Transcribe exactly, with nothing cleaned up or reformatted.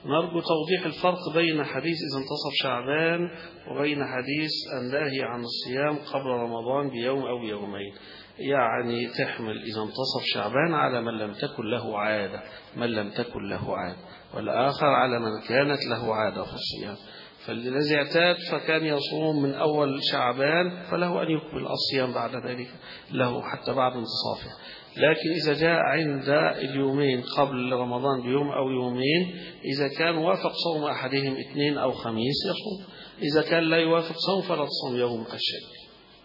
نرجو توضيح الفرق بين حديث إذا انتصف شعبان وبين حديث النهي عن الصيام قبل رمضان بيوم أو يومين. يعني تحمل إذا انتصف شعبان على من لم تكن له عادة من لم تكن له عادة والآخر على من كانت له عادة في الصيام. فالذي اعتاد فكان يصوم من أول شعبان فله أن يكمل الصيام بعد ذلك له حتى بعد انتصافه. لكن إذا جاء عند اليومين قبل رمضان بيوم أو يومين إذا كان وافق صوم أحدهم اثنين أو خميس يصوم، إذا كان لا يوافق صوم فلا تصوم يوم الشك.